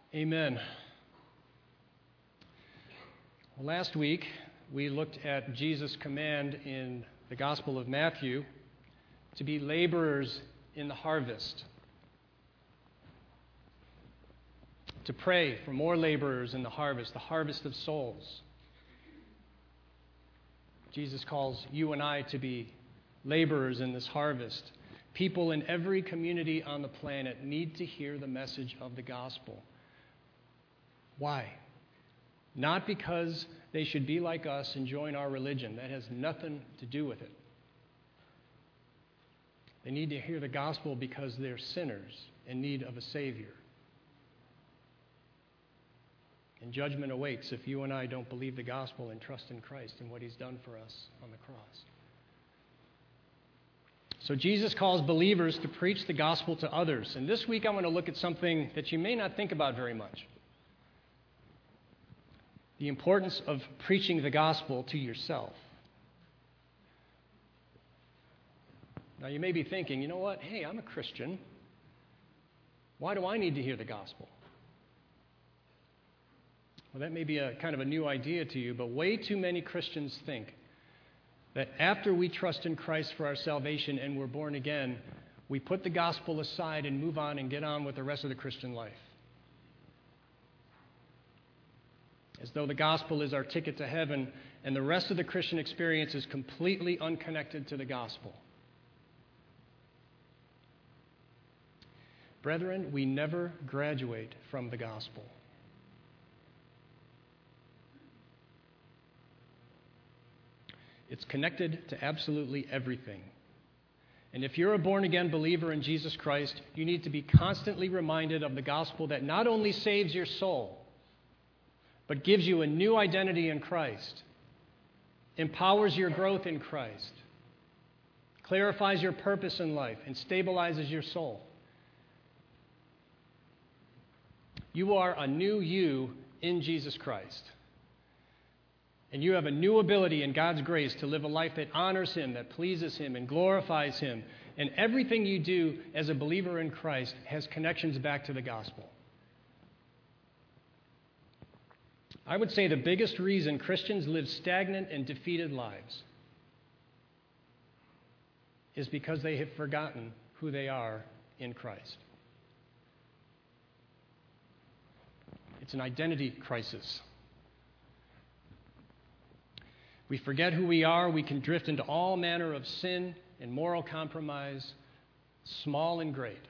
Amen. Well, last week, we looked at Jesus' command in the Gospel of Matthew to be laborers in the harvest, to pray for more laborers in the harvest of souls. Jesus calls you and I to be laborers in this harvest. People in every community on the planet need to hear the message of the gospel. Why? Not because they should be like us and join our religion. That has nothing to do with it. They need to hear the gospel because they're sinners in need of a Savior. And judgment awaits if you and I don't believe the gospel and trust in Christ and what He's done for us on the cross. So Jesus calls believers to preach the gospel to others. And this week I want to look at something that you may not think about very much. The importance of preaching the gospel to yourself. Now you may be thinking, you know what? Hey, I'm a Christian. Why do I need to hear the gospel? Well, that may be a kind of a new idea to you, but way too many Christians think that after we trust in Christ for our salvation and we're born again, we put the gospel aside and move on and get on with the rest of the Christian life. As though the gospel is our ticket to heaven and the rest of the Christian experience is completely unconnected to the gospel. Brethren, we never graduate from the gospel. It's connected to absolutely everything. And if you're a born-again believer in Jesus Christ, you need to be constantly reminded of the gospel that not only saves your soul, but gives you a new identity in Christ, empowers your growth in Christ, clarifies your purpose in life, and stabilizes your soul. You are a new you in Jesus Christ. And you have a new ability in God's grace to live a life that honors Him, that pleases Him, and glorifies Him. And everything you do as a believer in Christ has connections back to the gospel. I would say the biggest reason Christians live stagnant and defeated lives is because they have forgotten who they are in Christ. It's an identity crisis. We forget who we are, we can drift into all manner of sin and moral compromise, small and great.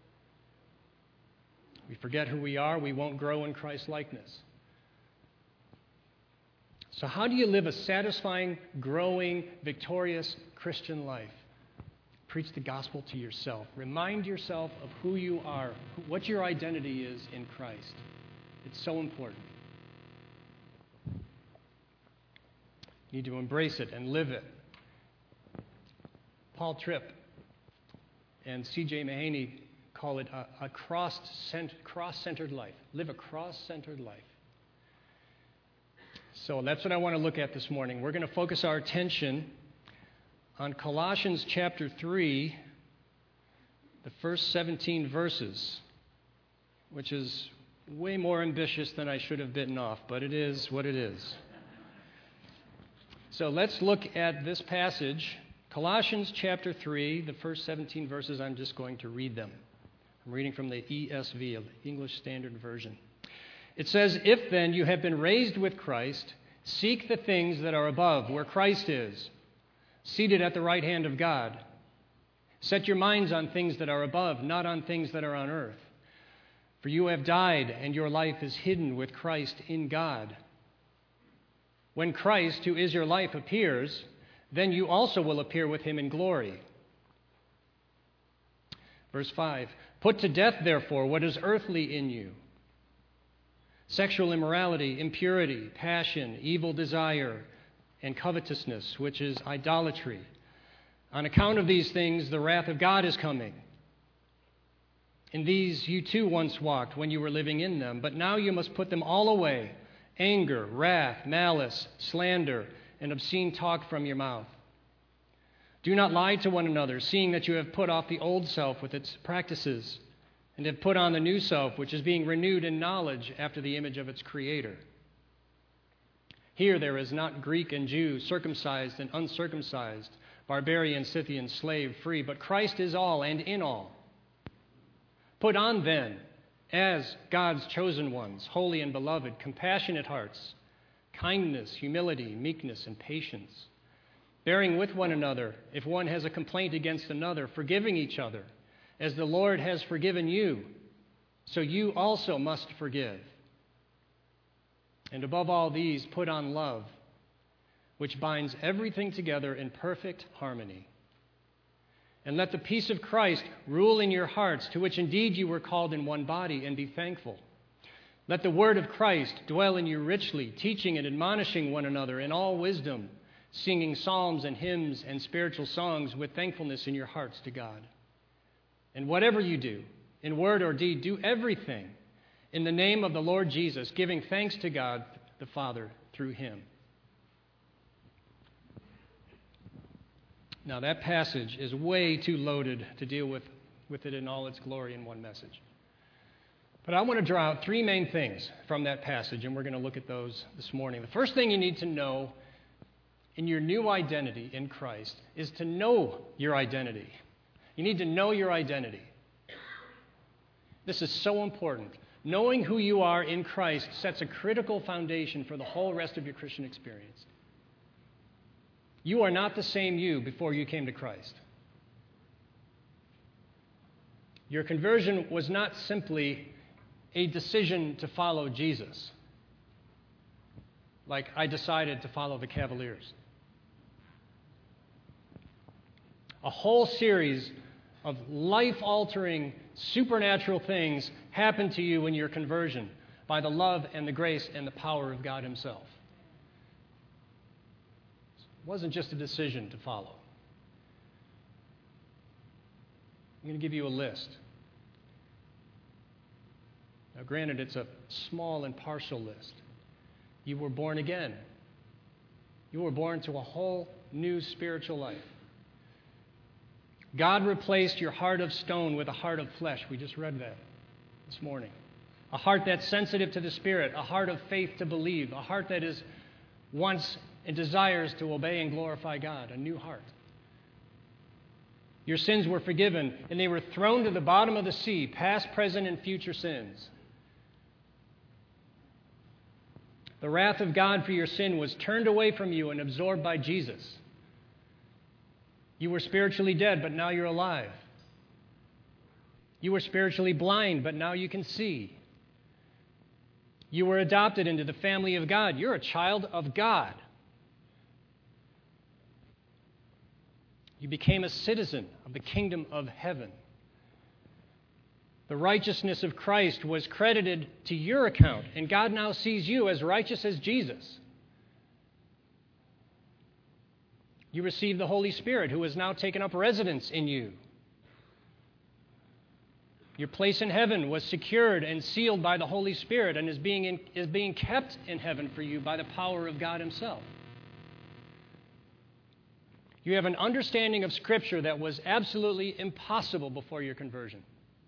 We forget who we are, we won't grow in Christ's likeness. So how do you live a satisfying, growing, victorious Christian life? Preach the gospel to yourself. Remind yourself of who you are, what your identity is in Christ. It's so important. You need to embrace it and live it. Paul Tripp and C.J. Mahaney call it a cross-centered life. Live a cross-centered life. So that's what I want to look at this morning. We're going to focus our attention on Colossians chapter 3, the first 17 verses, which is way more ambitious than I should have bitten off, but it is what it is. So let's look at this passage, Colossians chapter 3, the first 17 verses. I'm just going to read them. I'm reading from the ESV, English Standard Version. It says, "If then you have been raised with Christ, seek the things that are above, where Christ is, seated at the right hand of God. Set your minds on things that are above, not on things that are on earth. For you have died, and your life is hidden with Christ in God. When Christ, who is your life, appears, then you also will appear with Him in glory." Verse 5, "Put to death, therefore, what is earthly in you: sexual immorality, impurity, passion, evil desire, and covetousness, which is idolatry. On account of these things, the wrath of God is coming. In these you too once walked when you were living in them, but now you must put them all away: anger, wrath, malice, slander, and obscene talk from your mouth. Do not lie to one another, seeing that you have put off the old self with its practices, and have put on the new self, which is being renewed in knowledge after the image of its Creator. Here there is not Greek and Jew, circumcised and uncircumcised, barbarian, Scythian, slave, free, but Christ is all and in all. Put on then, as God's chosen ones, holy and beloved, compassionate hearts, kindness, humility, meekness, and patience, bearing with one another if one has a complaint against another, forgiving each other, as the Lord has forgiven you, so you also must forgive. And above all these, put on love, which binds everything together in perfect harmony. And let the peace of Christ rule in your hearts, to which indeed you were called in one body, and be thankful. Let the word of Christ dwell in you richly, teaching and admonishing one another in all wisdom, singing psalms and hymns and spiritual songs with thankfulness in your hearts to God. And whatever you do, in word or deed, do everything in the name of the Lord Jesus, giving thanks to God the Father through him. Now that passage is way too loaded to deal with it in all its glory in one message. But I want to draw out three main things from that passage, and we're going to look at those this morning. The first thing you need to know in your new identity in Christ is to know your identity. You need to know your identity. This is so important. Knowing who you are in Christ sets a critical foundation for the whole rest of your Christian experience. You are not the same you before you came to Christ. Your conversion was not simply a decision to follow Jesus, like I decided to follow the Cavaliers. A whole series of life-altering, supernatural things happened to you in your conversion by the love and the grace and the power of God himself. It wasn't just a decision to follow. I'm going to give you a list. Now, granted, it's a small and partial list. You were born again. You were born to a whole new spiritual life. God replaced your heart of stone with a heart of flesh. We just read that this morning. A heart that's sensitive to the Spirit, a heart of faith to believe, a heart that is wants and desires to obey and glorify God, a new heart. Your sins were forgiven, and they were thrown to the bottom of the sea, past, present, and future sins. The wrath of God for your sin was turned away from you and absorbed by Jesus. You were spiritually dead, but now you're alive. You were spiritually blind, but now you can see. You were adopted into the family of God. You're a child of God. You became a citizen of the kingdom of heaven. The righteousness of Christ was credited to your account, and God now sees you as righteous as Jesus. You received the Holy Spirit, who has now taken up residence in you. Your place in heaven was secured and sealed by the Holy Spirit and is being kept in heaven for you by the power of God himself. You have an understanding of Scripture that was absolutely impossible before your conversion.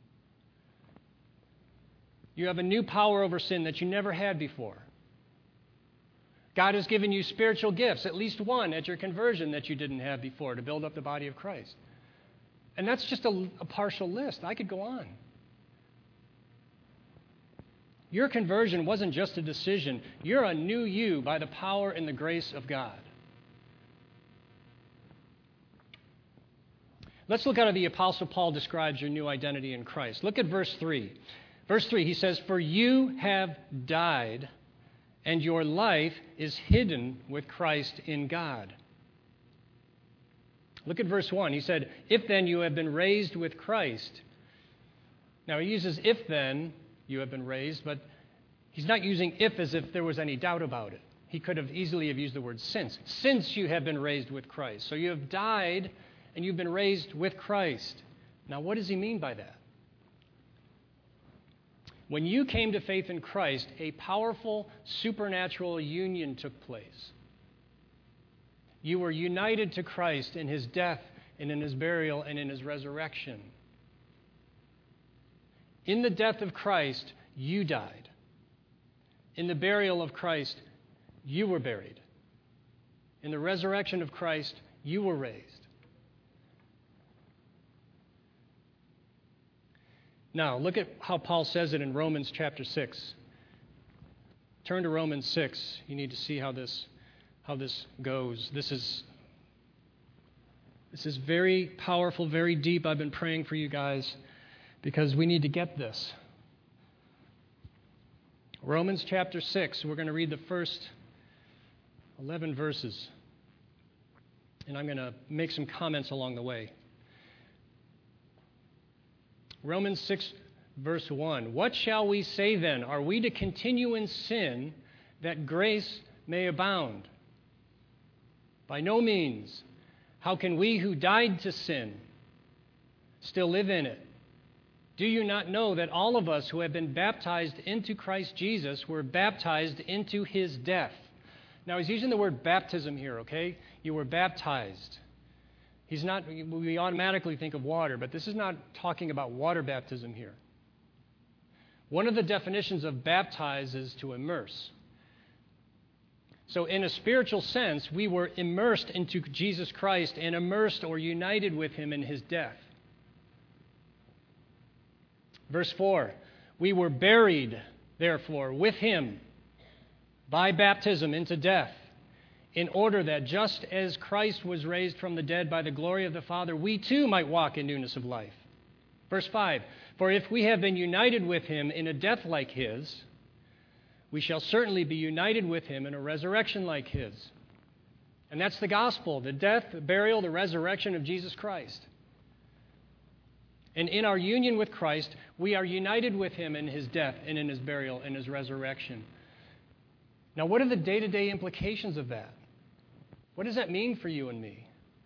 You have a new power over sin that you never had before. God has given you spiritual gifts, at least one at your conversion that you didn't have before, to build up the body of Christ. And that's just a partial list. I could go on. Your conversion wasn't just a decision. You're a new you by the power and the grace of God. Let's look at how the Apostle Paul describes your new identity in Christ. Look at verse 3. Verse 3, he says, "For you have died, and your life is hidden with Christ in God." Look at verse 1. He said, "If then you have been raised with Christ." Now he uses "if then you have been raised," but he's not using "if" as if there was any doubt about it. He could have easily have used the word "since." Since you have been raised with Christ. So you have died and you've been raised with Christ. Now what does he mean by that? When you came to faith in Christ, a powerful supernatural union took place. You were united to Christ in his death and in his burial and in his resurrection. In the death of Christ, you died. In the burial of Christ, you were buried. In the resurrection of Christ, you were raised. Now, look at how Paul says it in Romans chapter 6. Turn to Romans 6. You need to see how this goes. This is very powerful, very deep. I've been praying for you guys because we need to get this. Romans chapter 6. We're going to read the first 11 verses. And I'm going to make some comments along the way. Romans 6, verse 1. What shall we say then? Are we to continue in sin that grace may abound? By no means. How can we who died to sin still live in it? Do you not know that all of us who have been baptized into Christ Jesus were baptized into his death? Now, he's using the word baptism here, okay? You were baptized. We automatically think of water, but this is not talking about water baptism here. One of the definitions of baptize is to immerse. So in a spiritual sense, we were immersed into Jesus Christ and immersed or united with him in his death. Verse 4, we were buried, therefore, with him by baptism into death, in order that just as Christ was raised from the dead by the glory of the Father, we too might walk in newness of life. Verse 5, for if we have been united with him in a death like his, we shall certainly be united with him in a resurrection like his. And that's the gospel, the death, the burial, the resurrection of Jesus Christ. And in our union with Christ, we are united with him in his death and in his burial and his resurrection. Now, what are the day-to-day implications of that? What does that mean for you and me?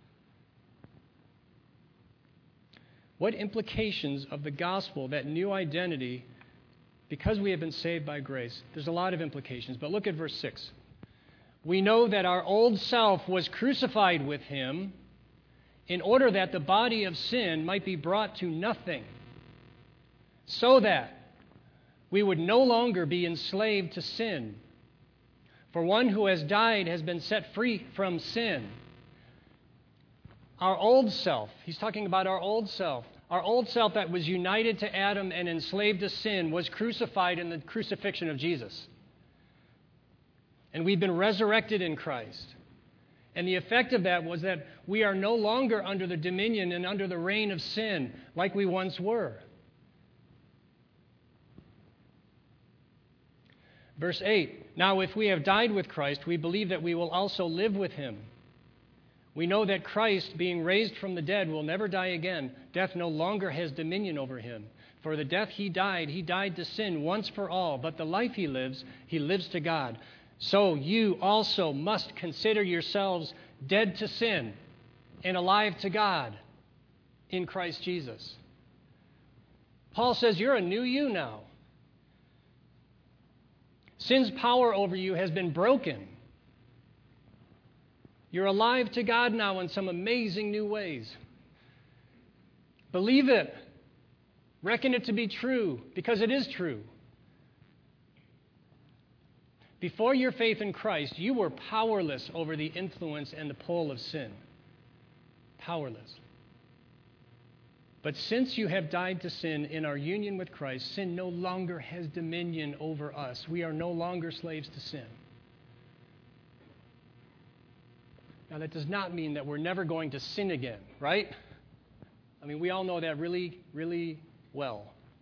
What implications of the gospel, that new identity, because we have been saved by grace? There's a lot of implications, but look at verse 6. We know that our old self was crucified with him in order that the body of sin might be brought to nothing, so that we would no longer be enslaved to sin. For one who has died has been set free from sin. Our old self, he's talking about our old self that was united to Adam and enslaved to sin was crucified in the crucifixion of Jesus. And we've been resurrected in Christ. And the effect of that was that we are no longer under the dominion and under the reign of sin like we once were. Verse 8, now if we have died with Christ, we believe that we will also live with him. We know that Christ, being raised from the dead, will never die again. Death no longer has dominion over him. For the death he died to sin once for all. But the life he lives to God. So you also must consider yourselves dead to sin and alive to God in Christ Jesus. Paul says you're a new you now. Sin's power over you has been broken. You're alive to God now in some amazing new ways. Believe it. Reckon it to be true, because it is true. Before your faith in Christ, you were powerless over the influence and the pull of sin. Powerless. But since you have died to sin in our union with Christ, sin no longer has dominion over us. We are no longer slaves to sin. Now, that does not mean that we're never going to sin again, right? I mean, we all know that really, really well.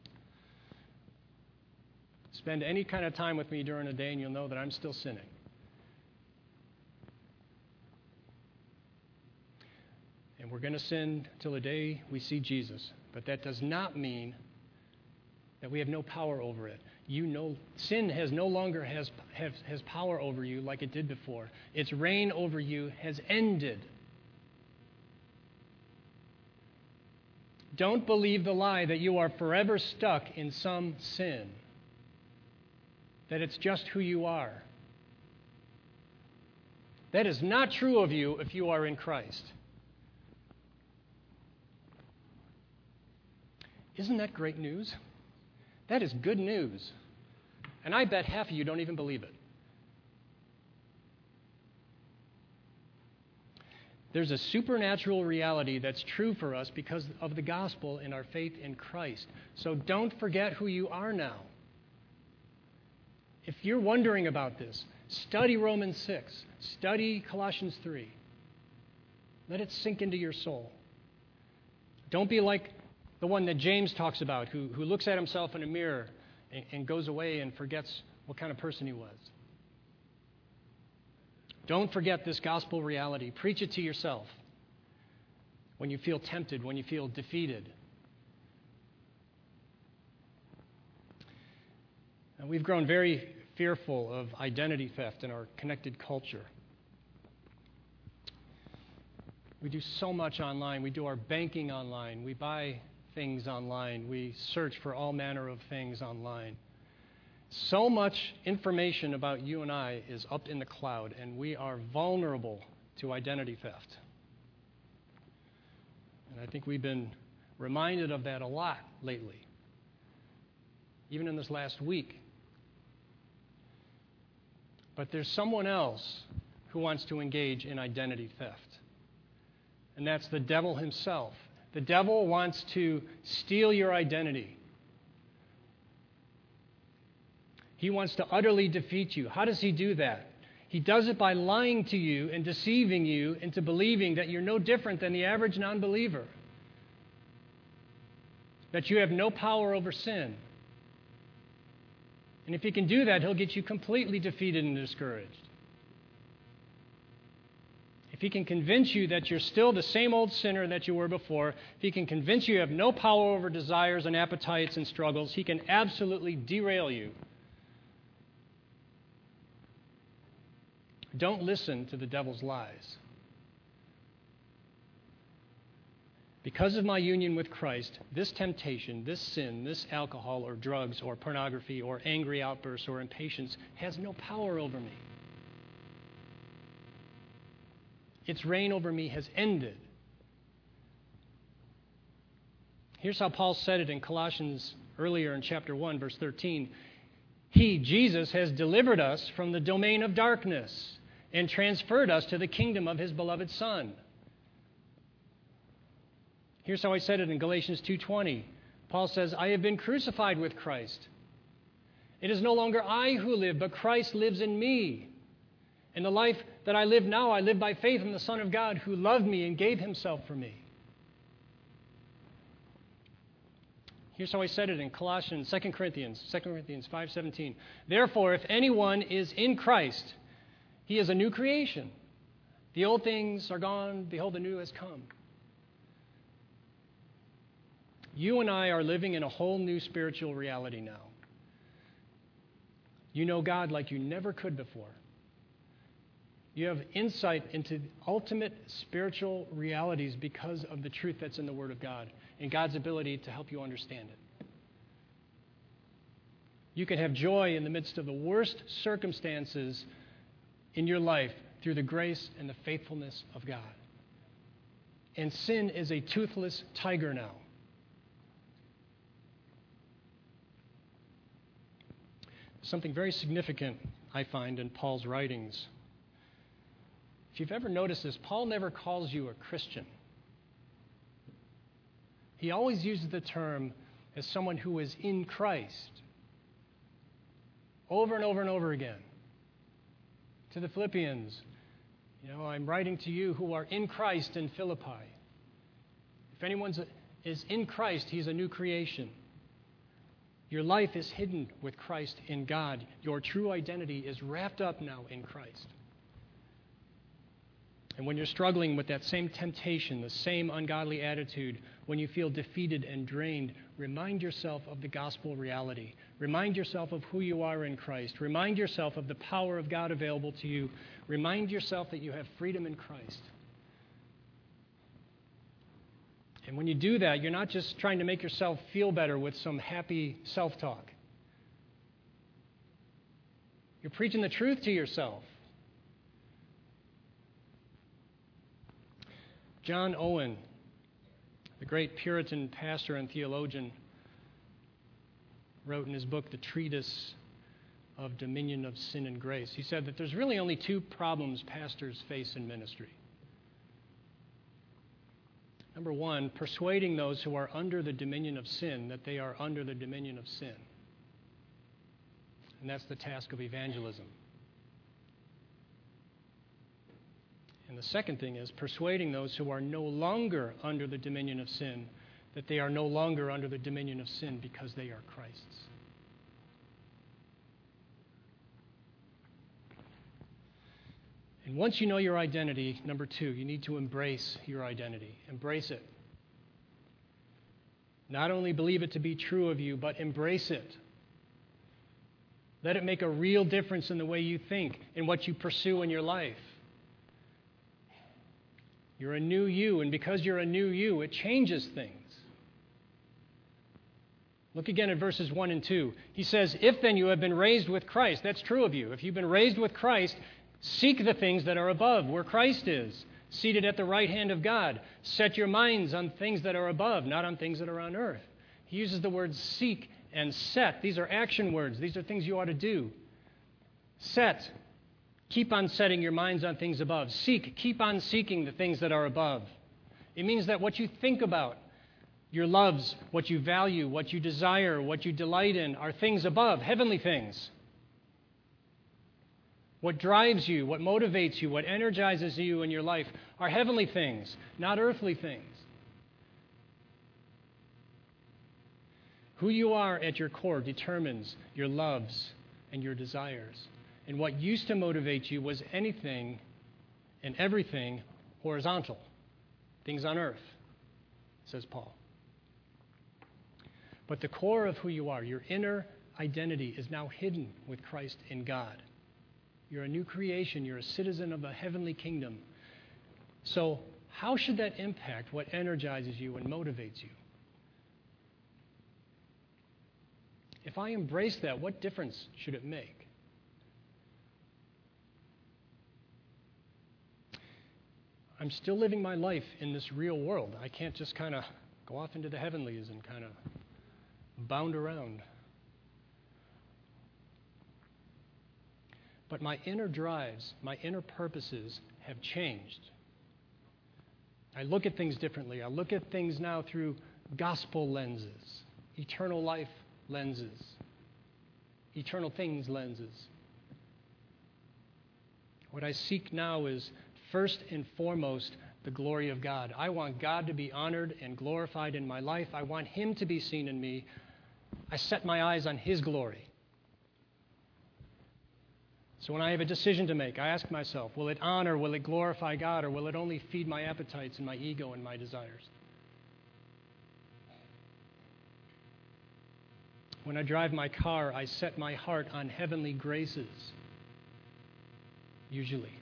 Spend any kind of time with me during a day and you'll know that I'm still sinning. And we're going to sin till the day we see Jesus. But that does not mean that we have no power over it. You know, sin has no longer has power over you like it did before. Its reign over you has ended. Don't believe the lie that you are forever stuck in some sin. That it's just who you are. That is not true of you if you are in Christ. Isn't that great news? That is good news. And I bet half of you don't even believe it. There's a supernatural reality that's true for us because of the gospel and our faith in Christ. So don't forget who you are now. If you're wondering about this, study Romans 6. Study Colossians 3. Let it sink into your soul. Don't be like the one that James talks about, who looks at himself in a mirror and goes away and forgets what kind of person he was. Don't forget this gospel reality. Preach it to yourself when you feel tempted, when you feel defeated. And we've grown very fearful of identity theft in our connected culture. We do so much online. We do our banking online. We buy things online. We search for all manner of things online. So much information about you and I is up in the cloud, and we are vulnerable to identity theft. And I think we've been reminded of that a lot lately, even in this last week. But there's someone else who wants to engage in identity theft, and that's the devil himself. The devil wants to steal your identity. He wants to utterly defeat you. How does he do that? He does it by lying to you and deceiving you into believing that you're no different than the average non-believer, that you have no power over sin. And if he can do that, he'll get you completely defeated and discouraged. If he can convince you that you're still the same old sinner that you were before, if he can convince you have no power over desires and appetites and struggles, he can absolutely derail you. Don't listen to the devil's lies. Because of my union with Christ, this temptation, this sin, this alcohol or drugs or pornography or angry outbursts or impatience has no power over me. Its reign over me has ended. Here's how Paul said it in Colossians earlier in chapter 1, verse 13. He, Jesus, has delivered us from the domain of darkness and transferred us to the kingdom of his beloved Son. Here's how I said it in Galatians 2:20. Paul says, I have been crucified with Christ. It is no longer I who live, but Christ lives in me. And the life that I live now, I live by faith in the Son of God who loved me and gave himself for me. Here's how I said it in Colossians, 2 Corinthians 5:17. Therefore, if anyone is in Christ, he is a new creation. The old things are gone, behold, the new has come. You and I are living in a whole new spiritual reality now. You know God like you never could before. You have insight into ultimate spiritual realities because of the truth that's in the Word of God and God's ability to help you understand it. You can have joy in the midst of the worst circumstances in your life through the grace and the faithfulness of God. And sin is a toothless tiger now. Something very significant I find in Paul's writings. If you've ever noticed this, Paul never calls you a Christian. He always uses the term as someone who is in Christ. Over and over and over again. To the Philippians, I'm writing to you who are in Christ in Philippi. If anyone is in Christ, he's a new creation. Your life is hidden with Christ in God. Your true identity is wrapped up now in Christ. And when you're struggling with that same temptation, the same ungodly attitude, when you feel defeated and drained, remind yourself of the gospel reality. Remind yourself of who you are in Christ. Remind yourself of the power of God available to you. Remind yourself that you have freedom in Christ. And when you do that, you're not just trying to make yourself feel better with some happy self-talk. You're preaching the truth to yourself. John Owen, the great Puritan pastor and theologian, wrote in his book, The Treatise of Dominion of Sin and Grace. He said that there's really only two problems pastors face in ministry. Number one, persuading those who are under the dominion of sin that they are under the dominion of sin. And that's the task of evangelism. And the second thing is persuading those who are no longer under the dominion of sin that they are no longer under the dominion of sin because they are Christ's. And once you know your identity, number two, you need to embrace your identity. Embrace it. Not only believe it to be true of you, but embrace it. Let it make a real difference in the way you think, in what you pursue in your life. You're a new you, and because you're a new you, it changes things. Look again at verses 1 and 2. He says, if then you have been raised with Christ, that's true of you. If you've been raised with Christ, seek the things that are above, where Christ is, seated at the right hand of God. Set your minds on things that are above, not on things that are on earth. He uses the words seek and set. These are action words. These are things you ought to do. Set. Keep on setting your minds on things above. Seek. Keep on seeking the things that are above. It means that what you think about, your loves, what you value, what you desire, what you delight in, are things above, heavenly things. What drives you, what motivates you, what energizes you in your life are heavenly things, not earthly things. Who you are at your core determines your loves and your desires. And what used to motivate you was anything and everything horizontal, things on earth, says Paul. But the core of who you are, your inner identity, is now hidden with Christ in God. You're a new creation. You're a citizen of a heavenly kingdom. So how should that impact what energizes you and motivates you? If I embrace that, what difference should it make? I'm still living my life in this real world. I can't just kind of go off into the heavenlies and kind of bound around. But my inner drives, my inner purposes have changed. I look at things differently. I look at things now through gospel lenses, eternal life lenses, eternal things lenses. What I seek now is first and foremost the glory of God. I want God to be honored and glorified in my life. I want Him to be seen in me. I set my eyes on His glory. So when I have a decision to make, I ask myself, will it honor, will it glorify God, or will it only feed my appetites and my ego and my desires? When I drive my car, I set my heart on heavenly graces, usually.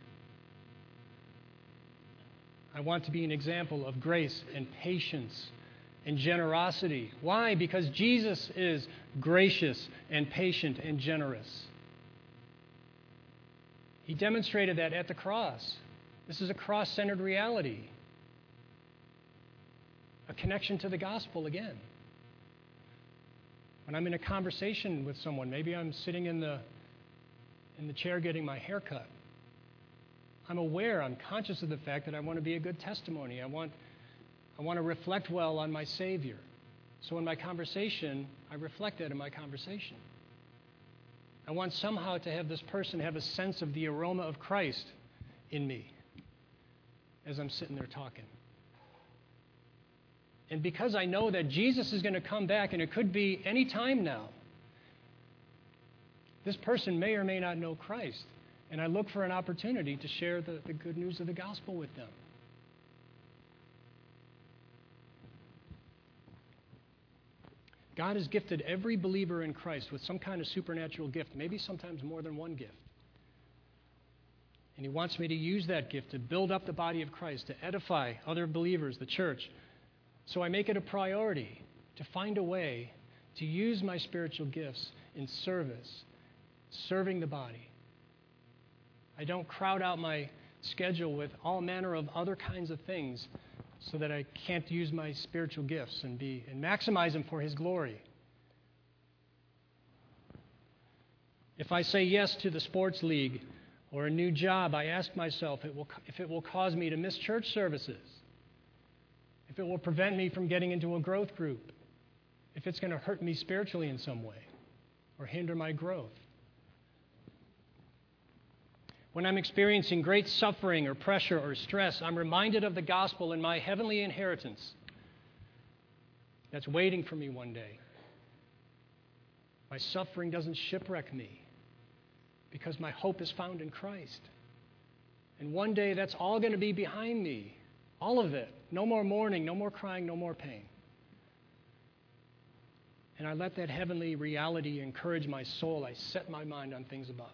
I want to be an example of grace and patience and generosity. Why? Because Jesus is gracious and patient and generous. He demonstrated that at the cross. This is a cross-centered reality. A connection to the gospel again. When I'm in a conversation with someone, maybe I'm sitting in the chair getting my hair cut. I'm aware, I'm conscious of the fact that I want to be a good testimony. I want to reflect well on my Savior. So in my conversation, I reflect that in my conversation. I want somehow to have this person have a sense of the aroma of Christ in me as I'm sitting there talking. And because I know that Jesus is going to come back, and it could be any time now, this person may or may not know Christ. And I look for an opportunity to share the good news of the gospel with them. God has gifted every believer in Christ with some kind of supernatural gift, maybe sometimes more than one gift. And He wants me to use that gift to build up the body of Christ, to edify other believers, the church. So I make it a priority to find a way to use my spiritual gifts in service, serving the body. I don't crowd out my schedule with all manner of other kinds of things so that I can't use my spiritual gifts and maximize them for His glory. If I say yes to the sports league or a new job, I ask myself if it will cause me to miss church services, if it will prevent me from getting into a growth group, if it's going to hurt me spiritually in some way or hinder my growth. When I'm experiencing great suffering or pressure or stress, I'm reminded of the gospel and my heavenly inheritance that's waiting for me one day. My suffering doesn't shipwreck me because my hope is found in Christ. And one day that's all going to be behind me. All of it. No more mourning, no more crying, no more pain. And I let that heavenly reality encourage my soul. I set my mind on things above.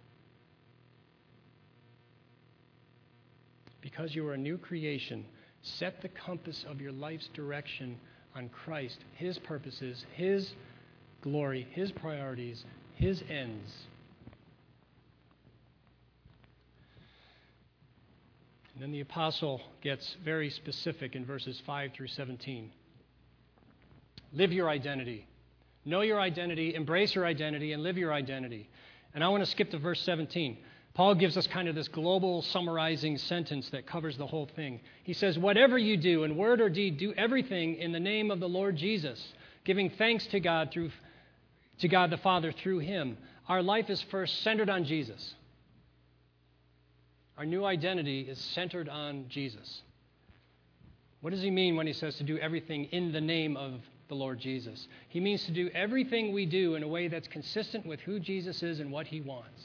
Because you are a new creation, set the compass of your life's direction on Christ, His purposes, His glory, His priorities, His ends. And then the apostle gets very specific in verses 5 through 17. Live your identity. Know your identity, embrace your identity, and live your identity. And I want to skip to verse 17. Paul gives us kind of this global summarizing sentence that covers the whole thing. He says, whatever you do, in word or deed, do everything in the name of the Lord Jesus, giving thanks to God the Father through Him. Our life is first centered on Jesus. Our new identity is centered on Jesus. What does he mean when he says to do everything in the name of the Lord Jesus? He means to do everything we do in a way that's consistent with who Jesus is and what He wants.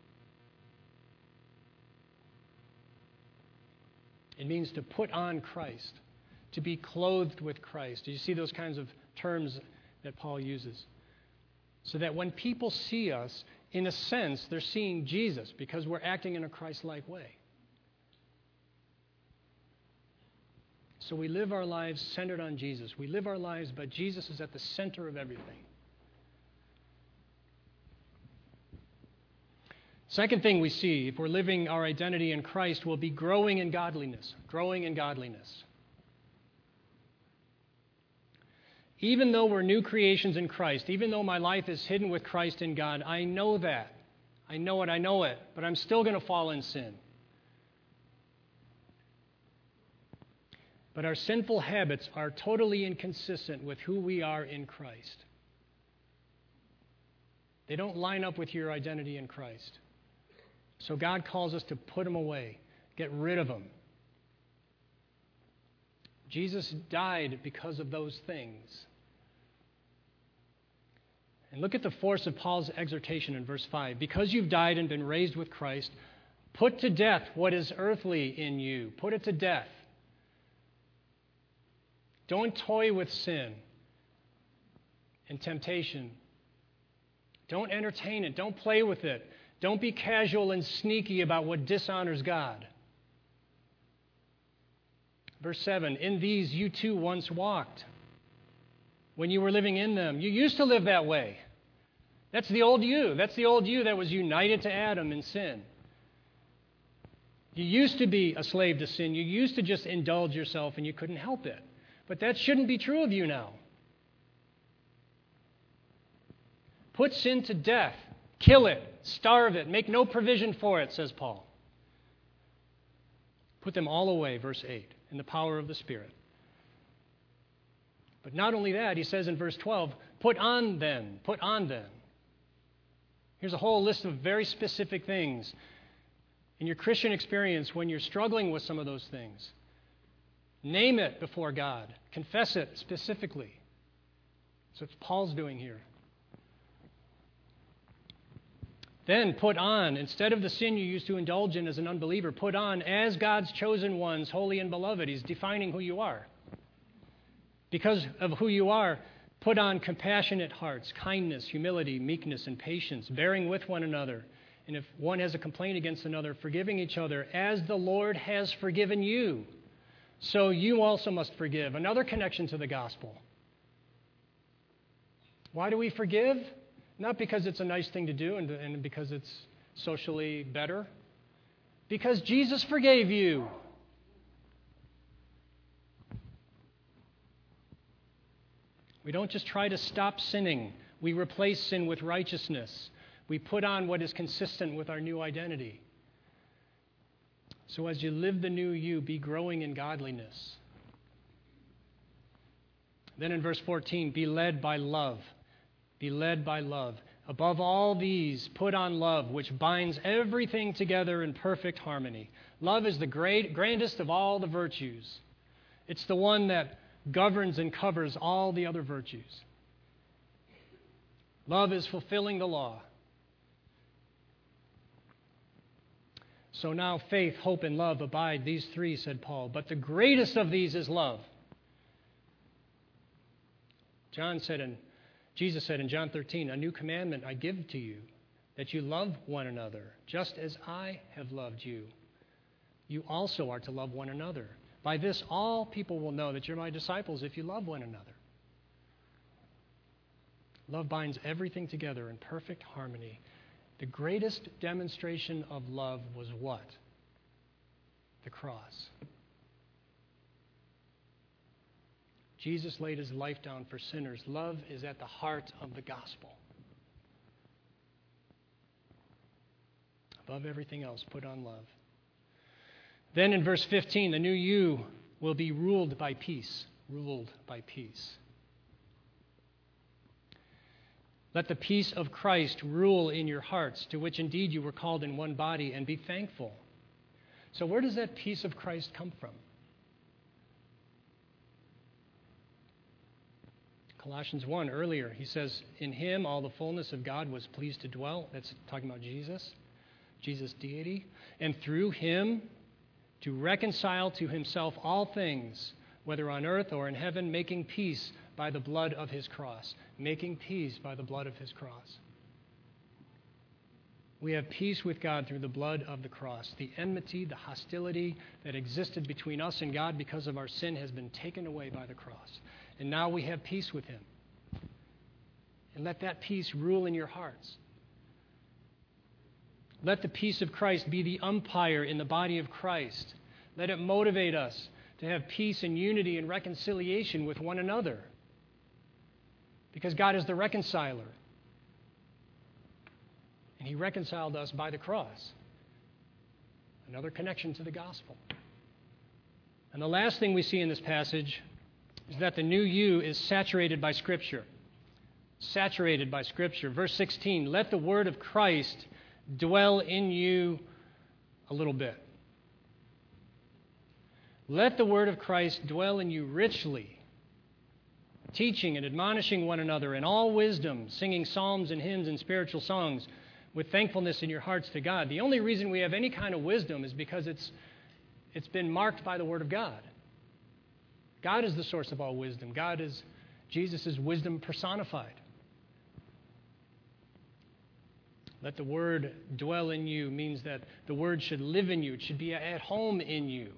It means to put on Christ, to be clothed with Christ. Do you see those kinds of terms that Paul uses? So that when people see us, in a sense, they're seeing Jesus because we're acting in a Christ-like way. So we live our lives centered on Jesus. We live our lives, but Jesus is at the center of everything. Second thing we see, if we're living our identity in Christ, will be growing in godliness. Growing in godliness. Even though we're new creations in Christ, even though my life is hidden with Christ in God, I know that. I know it, but I'm still going to fall in sin. But our sinful habits are totally inconsistent with who we are in Christ. They don't line up with your identity in Christ. So God calls us to put them away, get rid of them. Jesus died because of those things. And look at the force of Paul's exhortation in verse 5. Because you've died and been raised with Christ, put to death what is earthly in you. Put it to death. Don't toy with sin and temptation. Don't entertain it. Don't play with it. Don't be casual and sneaky about what dishonors God. Verse 7, in these you too once walked when you were living in them. You used to live that way. That's the old you. That's the old you that was united to Adam in sin. You used to be a slave to sin. You used to just indulge yourself and you couldn't help it. But that shouldn't be true of you now. Put sin to death. Kill it. Starve it. Make no provision for it, says Paul. Put them all away, verse 8, in the power of the Spirit. But not only that, he says in verse 12, put on then. Put on then. Here's a whole list of very specific things in your Christian experience when you're struggling with some of those things. Name it before God. Confess it specifically. That's what Paul's doing here. Then put on, instead of the sin you used to indulge in as an unbeliever, put on as God's chosen ones, holy and beloved. He's defining who you are. Because of who you are, put on compassionate hearts, kindness, humility, meekness, and patience, bearing with one another. And if one has a complaint against another, forgiving each other, as the Lord has forgiven you. So you also must forgive. Another connection to the gospel. Why do we forgive? Not because it's a nice thing to do and because it's socially better. Because Jesus forgave you. We don't just try to stop sinning. We replace sin with righteousness. We put on what is consistent with our new identity. So as you live the new you, be growing in godliness. Then in verse 14, be led by love. Be led by love. Above all these, put on love, which binds everything together in perfect harmony. Love is the grandest of all the virtues. It's the one that governs and covers all the other virtues. Love is fulfilling the law. So now faith, hope, and love abide, these three, said Paul. But the greatest of these is love. Jesus said in John 13, a new commandment I give to you, that you love one another, just as I have loved you. You also are to love one another. By this, all people will know that you're my disciples if you love one another. Love binds everything together in perfect harmony. The greatest demonstration of love was what? The cross. Jesus laid his life down for sinners. Love is at the heart of the gospel. Above everything else, put on love. Then in verse 15, the new you will be ruled by peace. Ruled by peace. Let the peace of Christ rule in your hearts, to which indeed you were called in one body, and be thankful. So where does that peace of Christ come from? Colossians 1, earlier, he says, in him all the fullness of God was pleased to dwell. That's talking about Jesus, Jesus' deity. And through him to reconcile to himself all things, whether on earth or in heaven, making peace by the blood of his cross. Making peace by the blood of his cross. We have peace with God through the blood of the cross. The enmity, the hostility that existed between us and God because of our sin has been taken away by the cross. And now we have peace with him. And let that peace rule in your hearts. Let the peace of Christ be the umpire in the body of Christ. Let it motivate us to have peace and unity and reconciliation with one another. Because God is the reconciler. And he reconciled us by the cross. Another connection to the gospel. And the last thing we see in this passage is that the new you is saturated by Scripture. Saturated by Scripture. Verse 16, let the word of Christ dwell in you a little bit. Let the word of Christ dwell in you richly, teaching and admonishing one another in all wisdom, singing psalms and hymns and spiritual songs with thankfulness in your hearts to God. The only reason we have any kind of wisdom is because it's been marked by the Word of God. God is the source of all wisdom. God is Jesus' wisdom personified. Let the Word dwell in you means that the Word should live in you. It should be at home in you.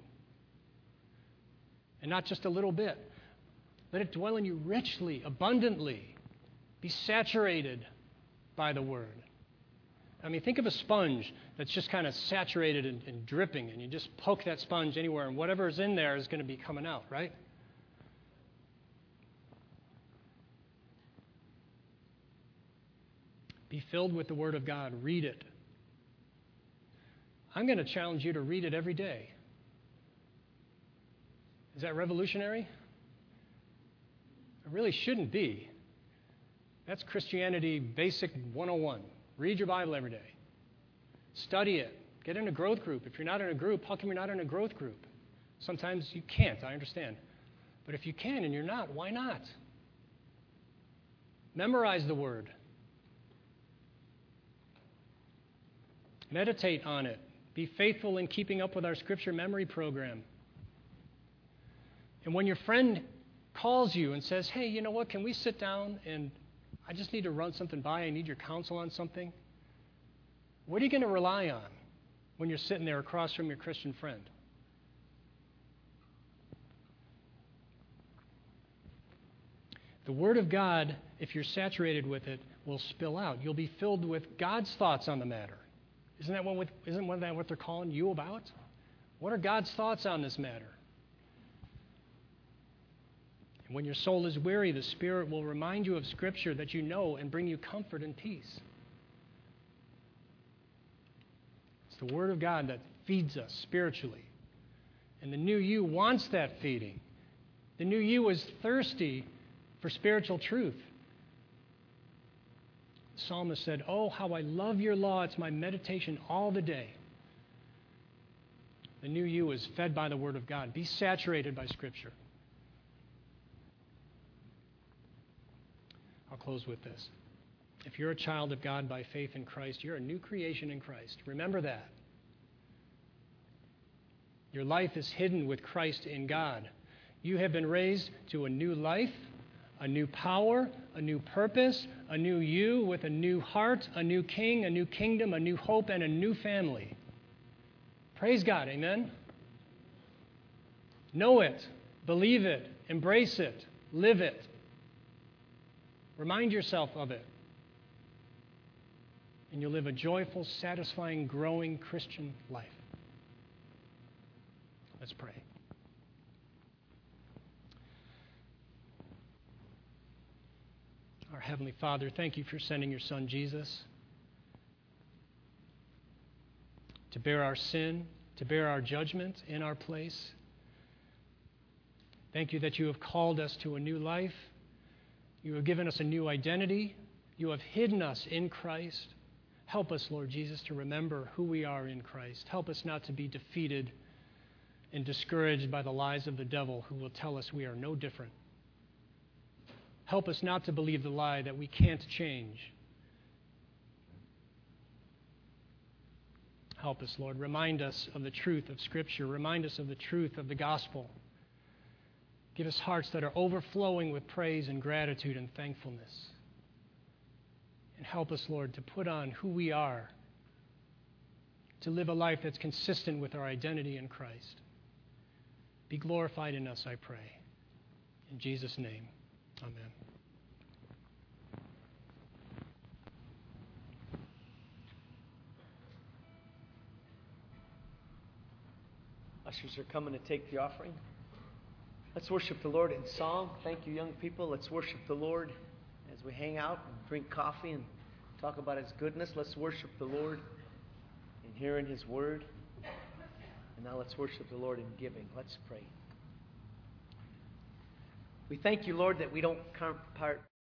And not just a little bit. Let it dwell in you richly, abundantly. Be saturated by the Word. I mean, think of a sponge that's just kind of saturated and dripping, and you just poke that sponge anywhere, and whatever is in there is going to be coming out, right? Be filled with the Word of God. Read it. I'm going to challenge you to read it every day. Is that revolutionary? It really shouldn't be. That's Christianity Basic 101. Read your Bible every day. Study it. Get in a growth group. If you're not in a group, how come you're not in a growth group? Sometimes you can't, I understand. But if you can and you're not, why not? Memorize the Word. Meditate on it. Be faithful in keeping up with our Scripture memory program. And when your friend calls you and says, hey, you know what, can we sit down and I just need to run something by, I need your counsel on something. What are you going to rely on when you're sitting there across from your Christian friend? The Word of God, if you're saturated with it, will spill out. You'll be filled with God's thoughts on the matter. Isn't that what they're calling you about? What are God's thoughts on this matter? And when your soul is weary, the Spirit will remind you of Scripture that you know and bring you comfort and peace. the Word of God that feeds us spiritually. And the new you wants that feeding. The new you is thirsty for spiritual truth. The psalmist said, "Oh, how I love your law. It's my meditation all the day." The new you is fed by the Word of God. Be saturated by Scripture. I'll close with this. If you're a child of God by faith in Christ, you're a new creation in Christ. Remember that. Your life is hidden with Christ in God. You have been raised to a new life, a new power, a new purpose, a new you with a new heart, a new king, a new kingdom, a new hope, and a new family. Praise God, amen? Know it, believe it, embrace it, live it. Remind yourself of it. And you'll live a joyful, satisfying, growing Christian life. Let's pray. Our Heavenly Father, thank you for sending your Son, Jesus, to bear our sin, to bear our judgment in our place. Thank you that you have called us to a new life. You have given us a new identity. You have hidden us in Christ. Help us, Lord Jesus, to remember who we are in Christ. Help us not to be defeated and discouraged by the lies of the devil who will tell us we are no different. Help us not to believe the lie that we can't change. Help us, Lord. Remind us of the truth of Scripture. Remind us of the truth of the gospel. Give us hearts that are overflowing with praise and gratitude and thankfulness. And help us, Lord, to put on who we are, to live a life that's consistent with our identity in Christ. Be glorified in us, I pray. In Jesus' name, amen. Ushers are coming to take the offering. Let's worship the Lord in song. Thank you, young people. Let's worship the Lord as we hang out and drink coffee and talk about His goodness. Let's worship the Lord in hearing His word. And now let's worship the Lord in giving. Let's pray. We thank you, Lord, that we don't